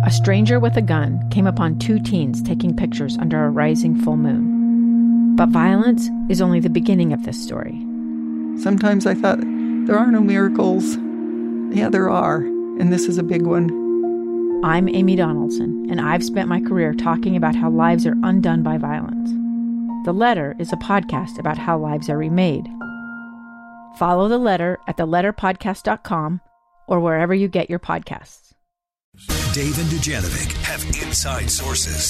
a stranger with a gun came upon two teens taking pictures under a rising full moon. But violence is only the beginning of this story. Sometimes I thought, there are no miracles. Yeah, there are, and this is a big one. I'm Amy Donaldson, and I've spent my career talking about how lives are undone by violence. The Letter is a podcast about how lives are remade. Follow The Letter at theletterpodcast.com or wherever you get your podcasts. Dave and Dujanovic have inside sources.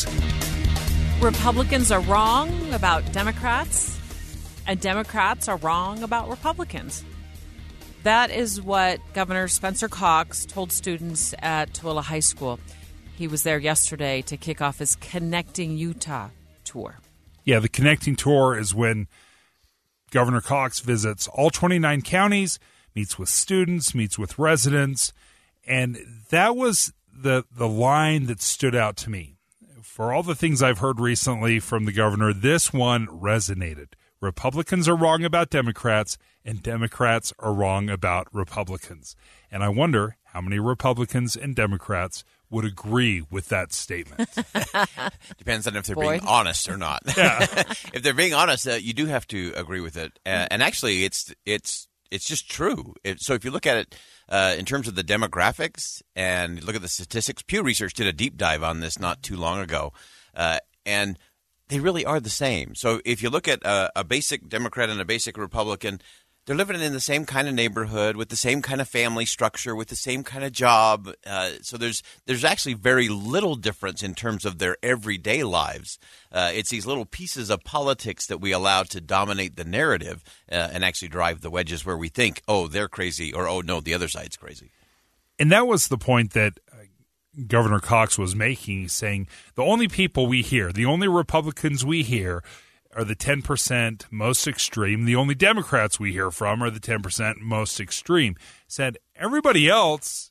Republicans are wrong about Democrats, and Democrats are wrong about Republicans. That is what Governor Spencer Cox told students at Tooele High School. He was there yesterday to kick off his Connecting Utah tour. Yeah, the Connecting Tour is when Governor Cox visits all 29 counties, meets with students, meets with residents, and that was the line that stood out to me. For all the things I've heard recently from the governor, this one resonated. Republicans are wrong about Democrats, and Democrats are wrong about Republicans. And I wonder how many Republicans and Democrats would agree with that statement. Depends on if they're being honest or not. Yeah. If they're being honest, you do have to agree with it. And actually, it's just true. So if you look at it in terms of the demographics and look at the statistics, Pew Research did a deep dive on this not too long ago, and they really are the same. So if you look at a basic Democrat and a basic Republican, they're living in the same kind of neighborhood with the same kind of family structure, with the same kind of job. So there's actually very little difference in terms of their everyday lives. It's these little pieces of politics that we allow to dominate the narrative and actually drive the wedges where we think, oh, they're crazy, or oh, no, the other side's crazy. And that was the point that Governor Cox was making, saying the only people we hear, the only Republicans we hear are the 10% most extreme. The only Democrats we hear from are the 10% most extreme. Said everybody else,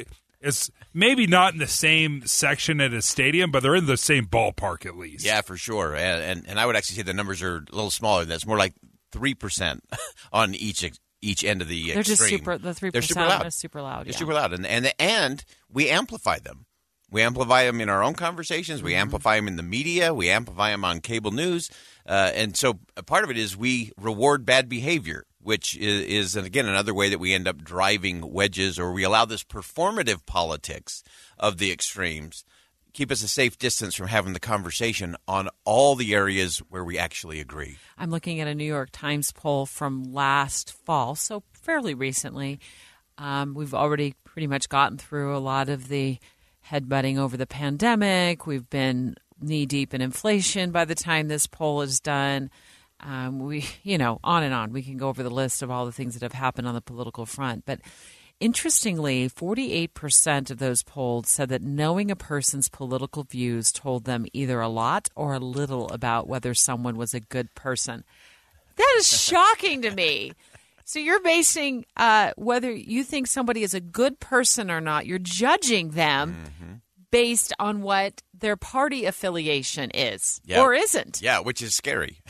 is maybe not in the same section at a stadium, but they're in the same ballpark at least. Yeah, for sure. And I would actually say the numbers are a little smaller. That's more like 3% on each end of the They're extreme. Just the 3% They're super loud. is super loud. They're Yeah. super loud. And we amplify them. We amplify them in our own conversations. We amplify them in the media. We amplify them on cable news. And so a part of it is we reward bad behavior, which is again, another way that we end up driving wedges, or we allow this performative politics of the extremes keep us a safe distance from having the conversation on all the areas where we actually agree. I'm looking at a New York Times poll from last fall, so fairly recently. We've already pretty much gotten through a lot of the headbutting over the pandemic. We've been knee-deep in inflation by the time this poll is done. On and on. We can go over the list of all the things that have happened on the political front. But interestingly, 48% of those polled said that knowing a person's political views told them either a lot or a little about whether someone was a good person. That is shocking to me. So you're basing whether you think somebody is a good person or not, you're judging them based on what their party affiliation is or isn't. Yeah, which is scary.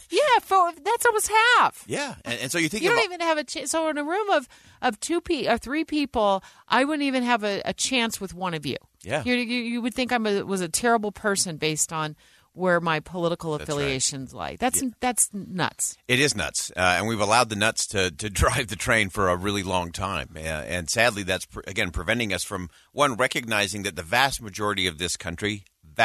That's almost half. Yeah, and so you think you don't even have a chance. So in a room of three people, I wouldn't even have a chance with one of you. Yeah, you would think I was a terrible person based on where my political affiliations lie. That's nuts. It is nuts, and we've allowed the nuts to drive the train for a really long time. And sadly, that's, preventing us from, one, recognizing that the vast majority of this country,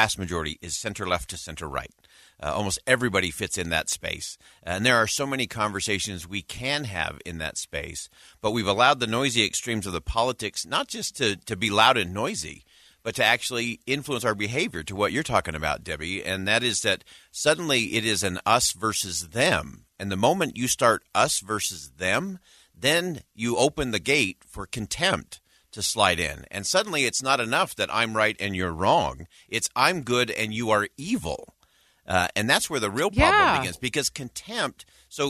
is center-left to center-right. Almost everybody fits in that space. And there are so many conversations we can have in that space, but we've allowed the noisy extremes of the politics not just to be loud and noisy, but to actually influence our behavior, to what you're talking about, Debbie, and that is that suddenly it is an us versus them. And the moment you start us versus them, then you open the gate for contempt to slide in. And suddenly it's not enough that I'm right and you're wrong. It's I'm good and you are evil. And that's where the real problem begins, because contempt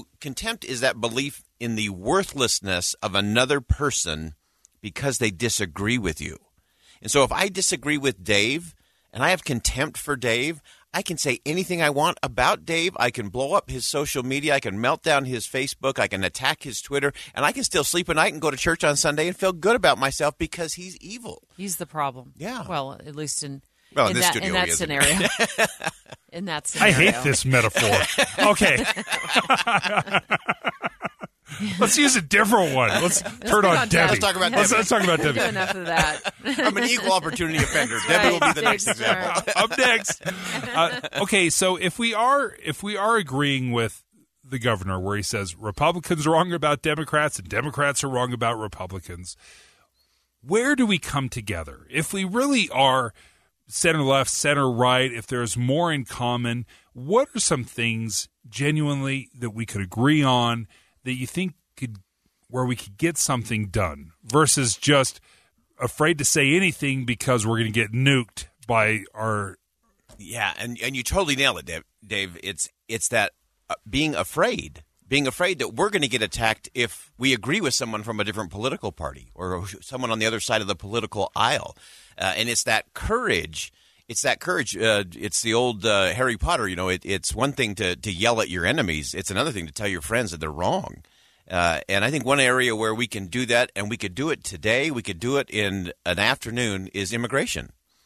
is that belief in the worthlessness of another person because they disagree with you. And so if I disagree with Dave and I have contempt for Dave, I can say anything I want about Dave. I can blow up his social media. I can melt down his Facebook. I can attack his Twitter. And I can still sleep at night and go to church on Sunday and feel good about myself because he's evil. He's the problem. Yeah. Well, at least in this that, studio in that he isn't. scenario. In that I scenario. hate this metaphor. Okay. Let's use a different one. Let's turn on Debbie. Let's talk about Let's Debbie. talk about We'll do Debbie. enough of that. I'm an equal opportunity offender. Debbie will be the next Dave's example. turn. Up next. Okay, so if we are agreeing with the governor where he says Republicans are wrong about Democrats and Democrats are wrong about Republicans, where do we come together? If we really are center left, center right, if there's more in common, what are some things genuinely that we could agree on that you think where we could get something done versus just afraid to say anything because we're going to get nuked by our... Yeah, and you totally nail it, Dave. It's that being afraid that we're going to get attacked if we agree with someone from a different political party or someone on the other side of the political aisle. And it's that courage. It's the old Harry Potter. It's one thing to yell at your enemies. It's another thing to tell your friends that they're wrong. And I think one area where we can do that, and we could do it today, we could do it in an afternoon, is immigration.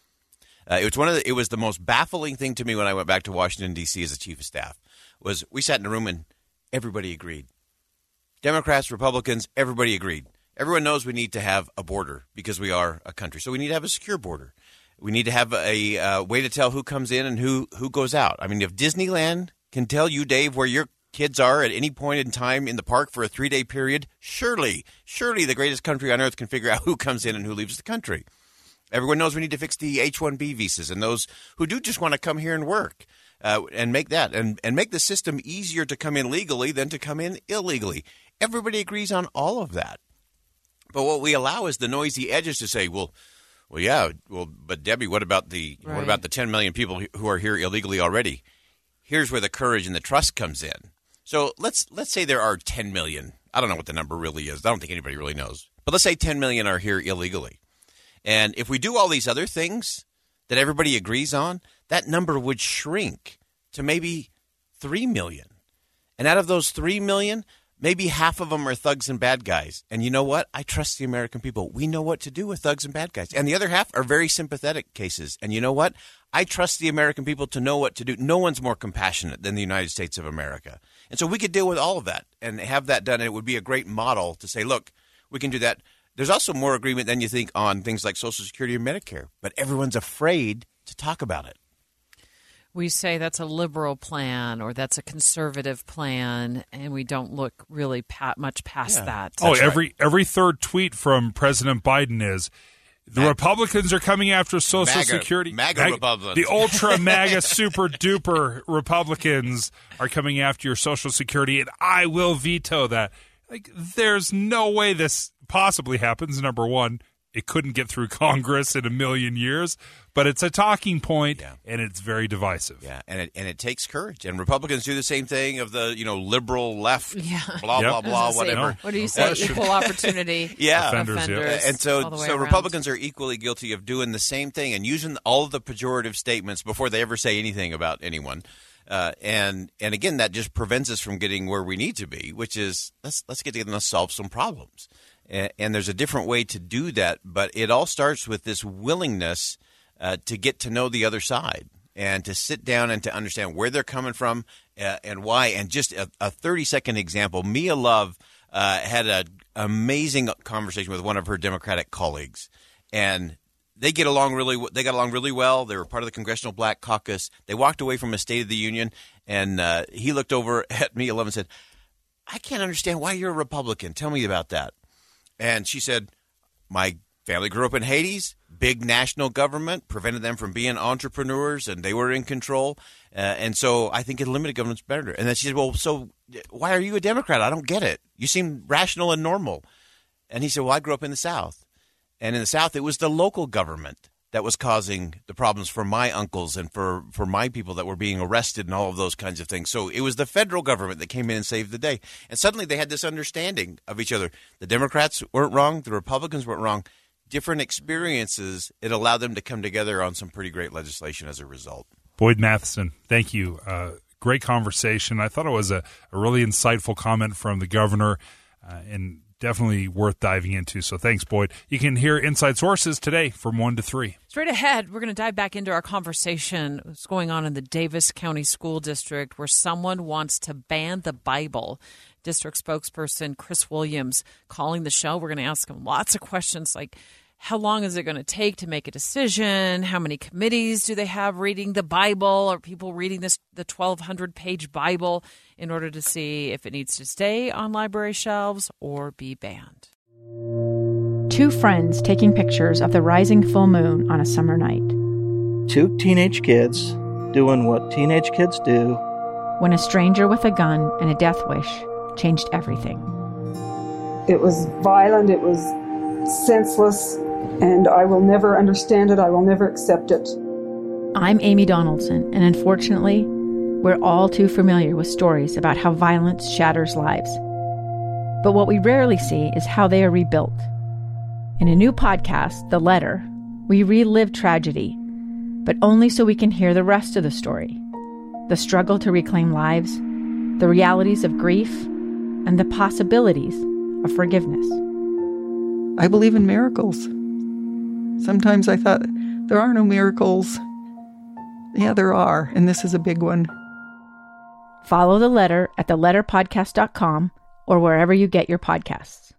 It was the most baffling thing to me when I went back to Washington, D.C. as a chief of staff, was we sat in a room and everybody agreed. Democrats, Republicans, everybody agreed. Everyone knows we need to have a border because we are a country. So we need to have a secure border. We need to have a way to tell who comes in and who goes out. I mean, if Disneyland can tell you, Dave, where your kids are at any point in time in the park for a 3-day period, surely the greatest country on earth can figure out who comes in and who leaves the country. Everyone knows we need to fix the H-1B visas and those who do just want to come here and work and make that and make the system easier to come in legally than to come in illegally. Everybody agrees on all of that. But what we allow is the noisy edges to say, but Debbie, what about the 10 million people who are here illegally already? Here's where the courage and the trust comes in. So let's say there are 10 million. I don't know what the number really is. I don't think anybody really knows. But let's say 10 million are here illegally. And if we do all these other things that everybody agrees on, that number would shrink to maybe 3 million. And out of those 3 million, maybe half of them are thugs and bad guys. And you know what? I trust the American people. We know what to do with thugs and bad guys. And the other half are very sympathetic cases. And you know what? I trust the American people to know what to do. No one's more compassionate than the United States of America. And so we could deal with all of that and have that done. And it would be a great model to say, look, we can do that. There's also more agreement than you think on things like Social Security and Medicare. But everyone's afraid to talk about it. We say that's a liberal plan or that's a conservative plan, and we don't look really much past that. Every third tweet from President Biden is, the Republicans are coming after Social Security. MAGA Republicans. The ultra MAGA super duper Republicans are coming after your Social Security, and I will veto that. Like, there's no way this possibly happens, number one. It couldn't get through Congress in a million years, but it's a talking point, and it's very divisive. Yeah, and it takes courage. And Republicans do the same thing of the liberal left, blah, blah, whatever. What do you say? Equal opportunity offenders. And so around. Republicans are equally guilty of doing the same thing and using all of the pejorative statements before they ever say anything about anyone. And again, that just prevents us from getting where we need to be, which is let's get together and solve some problems. And there's a different way to do that, but it all starts with this willingness to get to know the other side and to sit down and to understand where they're coming from and why. And just a 30-second example, Mia Love had an amazing conversation with one of her Democratic colleagues, and they got along really well. They were part of the Congressional Black Caucus. They walked away from a State of the Union, and he looked over at Mia Love and said, "I can't understand why you're a Republican. Tell me about that." And she said, "My family grew up in Hades. Big national government prevented them from being entrepreneurs, and they were in control. And so I think a limited government's better." And then she said, "Well, so why are you a Democrat? I don't get it. You seem rational and normal." And he said, "Well, I grew up in the South. And in the South, it was the local government that was causing the problems for my uncles and for my people that were being arrested and all of those kinds of things. So it was the federal government that came in and saved the day." And suddenly they had this understanding of each other. The Democrats weren't wrong. The Republicans weren't wrong. different experiences, it allowed them to come together on some pretty great legislation as a result. Boyd Matheson, thank you. Great conversation. I thought it was a really insightful comment from the governor and definitely worth diving into. So thanks, Boyd. You can hear Inside Sources today from 1 to 3. Straight ahead, we're going to dive back into our conversation. What's going on in the Davis County School District where someone wants to ban the Bible. District spokesperson Chris Williams calling the show. We're going to ask him lots of questions like, how long is it going to take to make a decision? How many committees do they have reading the Bible? Are people reading the 1,200-page Bible in order to see if it needs to stay on library shelves or be banned? Two friends taking pictures of the rising full moon on a summer night. Two teenage kids doing what teenage kids do. When a stranger with a gun and a death wish changed everything. It was violent, it was senseless, and I will never understand it. I will never accept it. I'm Amy Donaldson, and unfortunately, we're all too familiar with stories about how violence shatters lives. But what we rarely see is how they are rebuilt. In a new podcast, The Letter, we relive tragedy, but only so we can hear the rest of the story. The struggle to reclaim lives, the realities of grief, and the possibilities of forgiveness. I believe in miracles. Sometimes I thought, there are no miracles. Yeah, there are, and this is a big one. Follow The Letter at theletterpodcast.com or wherever you get your podcasts.